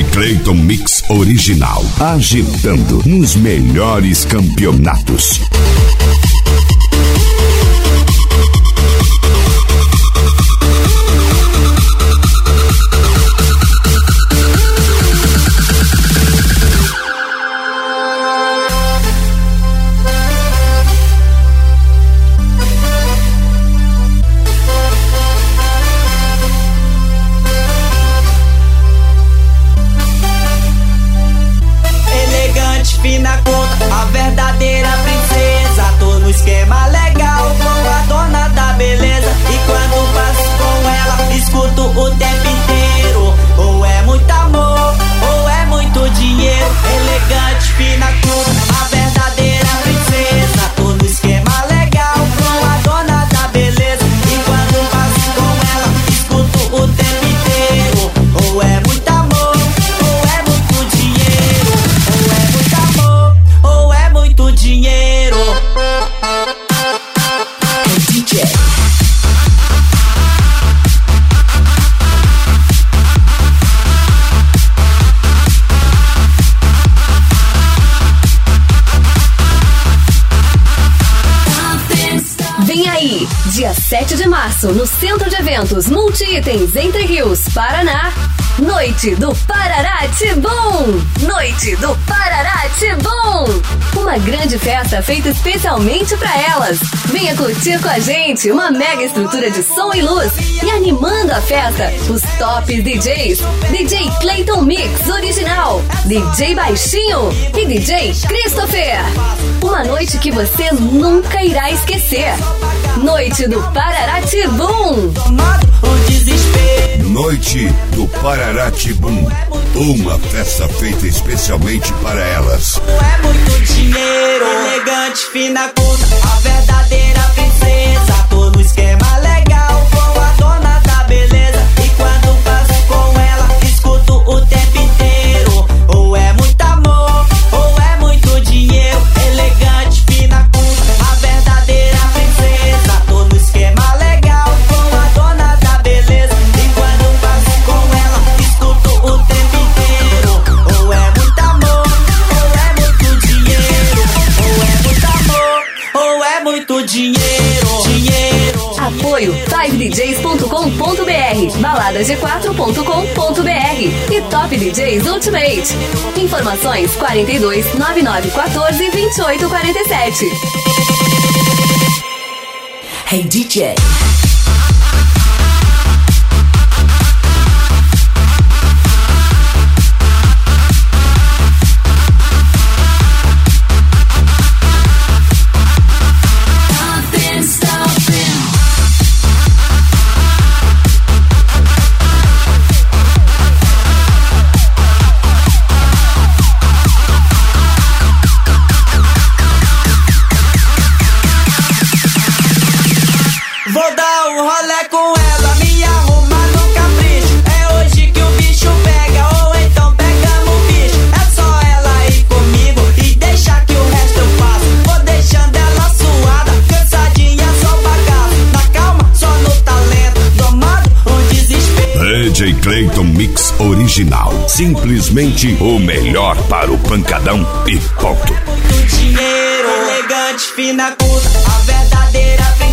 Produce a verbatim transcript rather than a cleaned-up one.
Clayton Mix Original, agitando nos melhores campeonatos. Fina conta, a verdadeira princesa. Tô no esquema legal com a dona da beleza. E quando passo com ela, escuto o tempo inteiro. Ou é muito amor, ou é muito dinheiro. Elegante, fina conta, a verdadeira princesa. Tô no esquema legal com a dona da beleza. E quando passo com ela, escuto o tempo inteiro. Ou é muito amor, ou é muito dinheiro. Ou é muito amor, ou é muito dinheiro. Hey, D J. Vem aí, dia sete de março, no Centro de Eventos Multi-Itens, Entre Rios, Paraná. Noite do Parará Tibum! Noite do Parará Tibum! Uma grande festa feita especialmente para elas. Venha curtir com a gente uma mega estrutura de som e luz. E animando a festa, os tops D Js. D J Clayton Mix Original, D J Baixinho e D J Christopher. Uma noite que você nunca irá esquecer. Noite do Parará Tibum! Noite do Parará Tibum, uma festa feita especialmente para elas. É muito dinheiro, elegante, fina, culta, a verdadeira princesa. Tô no esquema legal com a dona da beleza. E quando passo com ela, escuto o tempo inteiro. Ou é muito amor, ou é muito dinheiro. Elegante, fina, culta, a verdadeira princesa. Tô no esquema legal com a dona da beleza. E quando passo com ela, escuto o tempo inteiro. Ou é muito amor, ou é muito dinheiro. Ou é muito amor, ou é muito dinheiro. Dinheiro. Apoio five d js ponto com ponto b r, baladas g quatro ponto com ponto b r e Top D Js Ultimate. Informações quarenta e dois, nove nove um quatro, vinte e oito quarenta e sete. Hey D J. Vou dar um rolê com ela, me arrumar no capricho. É hoje que o bicho pega, ou então pegamos o bicho. É só ela ir comigo e deixar que o resto eu faço. Vou deixando ela suada, cansadinha, só bagaço. Na calma, só no talento, domando o desespero. D J Clayton Mix Original, simplesmente o melhor para o pancadão e ponto. Muito dinheiro, elegante, fina, culta, a verdadeira